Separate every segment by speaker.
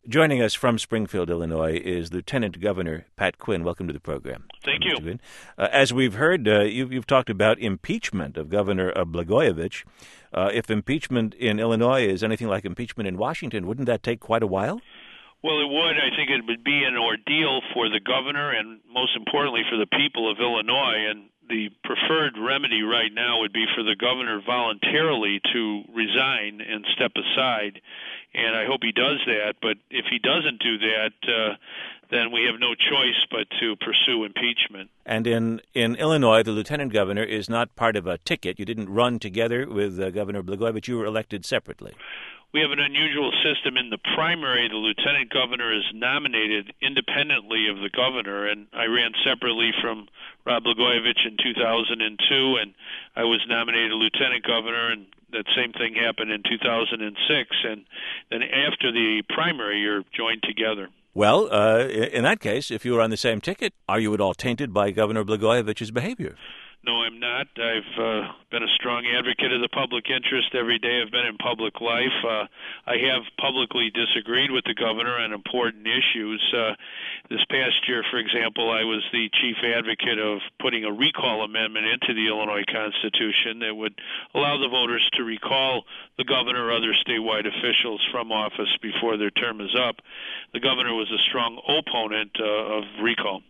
Speaker 1: Joining us from Springfield, Illinois, is Lieutenant Governor Pat Quinn. Welcome to the program.
Speaker 2: Thank you.
Speaker 1: Quinn. As we've heard, you've talked about impeachment of Governor Blagojevich. If impeachment in Illinois is anything like impeachment in Washington, wouldn't that take quite a while?
Speaker 2: Well, it would. I think it would be an ordeal for the governor and, most importantly, for the people of Illinois. And the preferred remedy right now would be for the governor voluntarily to resign and step aside. And I hope he does that. But if he doesn't do that, then we have no choice but to pursue impeachment.
Speaker 1: And in Illinois, the lieutenant governor is not part of a ticket. You didn't run together with Governor Blagojevich. You were elected separately.
Speaker 2: We have an unusual system. In the primary, the lieutenant governor is nominated independently of the governor, and I ran separately from Rod Blagojevich in 2002, and I was nominated lieutenant governor, and that same thing happened in 2006. And then after the primary, you're joined together.
Speaker 1: Well, in that case, if you were on the same ticket, are you at all tainted by Governor Blagojevich's behavior?
Speaker 2: No, I'm not. I've been a strong advocate of the public interest every day I've been in public life. I have publicly disagreed with the governor on important issues. This past year, for example, I was the chief advocate of putting a recall amendment into the Illinois Constitution that would allow the voters to recall the governor or other statewide officials from office before their term is up. The governor was a strong opponent of recall.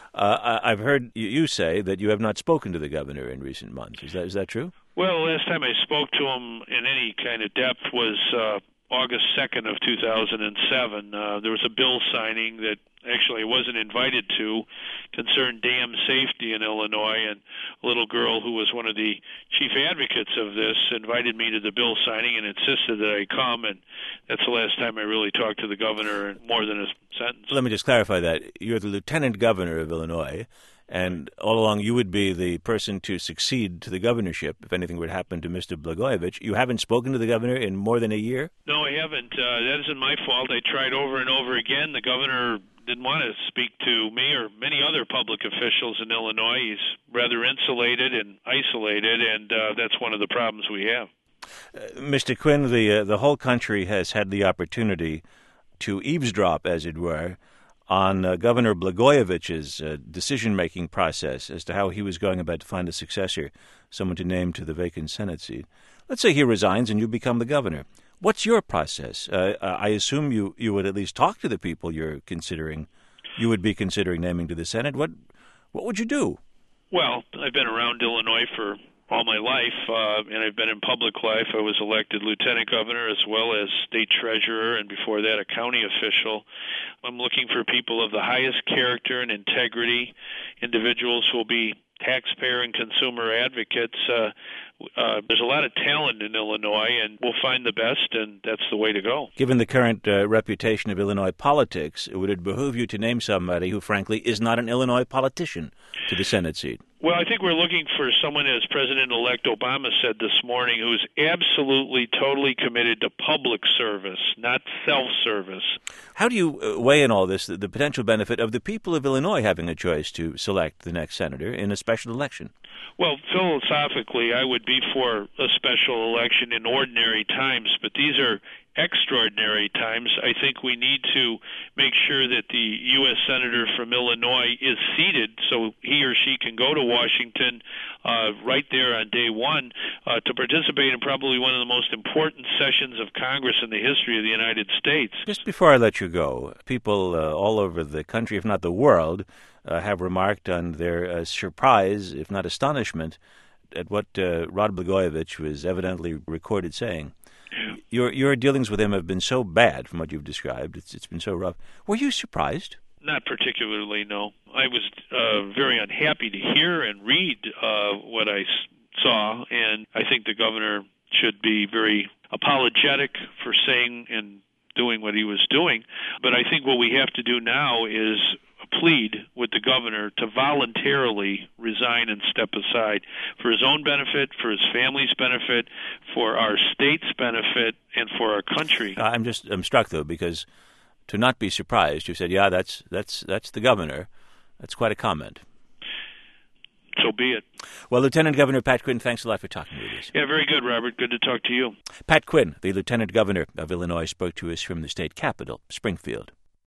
Speaker 1: I've heard you say that you have not spoken to the governor in recent months. Is that true?
Speaker 2: Well, last time I spoke to him in any kind of depth was August 2nd of 2007. There was a bill signing that actually I wasn't invited to, concerned dam safety in Illinois, and a little girl who was one of the chief advocates of this invited me to the bill signing and insisted that I come, and that's the last time I really talked to the governor in more than a sentence.
Speaker 1: Let me just clarify that. You're the lieutenant governor of Illinois, and all along you would be the person to succeed to the governorship if anything would happen to Mr. Blagojevich. You haven't spoken to the governor in more than a year?
Speaker 2: No, I haven't. That isn't my fault. I tried over and over again. The governor didn't want to speak to me or many other public officials in Illinois. He's rather insulated and isolated, and that's one of the problems we have.
Speaker 1: Mr. Quinn, the whole country has had the opportunity to eavesdrop, as it were, on Governor Blagojevich's decision-making process as to how he was going about to find a successor, someone to name to the vacant Senate seat. Let's say he resigns and you become the governor. What's your process? I assume you would at least talk to the people you would be considering naming to the Senate. What would you do?
Speaker 2: Well, I've been around Illinois for all my life, and I've been in public life. I was elected lieutenant governor as well as state treasurer, and before that a county official. I'm looking for people of the highest character and integrity, individuals who will be taxpayer and consumer advocates. There's a lot of talent in Illinois, and we'll find the best, and that's the way to go.
Speaker 1: Given the current reputation of Illinois politics, would it behoove you to name somebody who, frankly, is not an Illinois politician to the Senate seat?
Speaker 2: Well, I think we're looking for someone, as President-elect Obama said this morning, who's absolutely, totally committed to public service, not self-service.
Speaker 1: How do you weigh in all this the potential benefit of the people of Illinois having a choice to select the next senator in a special election?
Speaker 2: Well, philosophically, I would be for a special election in ordinary times, but these are extraordinary times. I think we need to make sure that the U.S. Senator from Illinois is seated so he or she can go to Washington right there on day one to participate in probably one of the most important sessions of Congress in the history of the United States.
Speaker 1: Just before I let you go, people all over the country, if not the world, have remarked on their surprise, if not astonishment, at what Rod Blagojevich was evidently recorded saying. Your dealings with him have been so bad from what you've described. It's been so rough. Were you surprised?
Speaker 2: Not particularly, no. I was very unhappy to hear and read what I saw, and I think the governor should be very apologetic for saying and doing what he was doing. But I think what we have to do now is plead with the governor to voluntarily resign and step aside for his own benefit, for his family's benefit, for our state's benefit, and for our country.
Speaker 1: I'm struck, though, because to not be surprised, you said, yeah, that's the governor. That's quite a comment.
Speaker 2: So be it.
Speaker 1: Well, Lieutenant Governor Pat Quinn, thanks a lot for talking with you. us.
Speaker 2: Yeah, very good, Robert. Good to talk to you.
Speaker 1: Pat Quinn, the Lieutenant Governor of Illinois, spoke to us from the state capital, Springfield.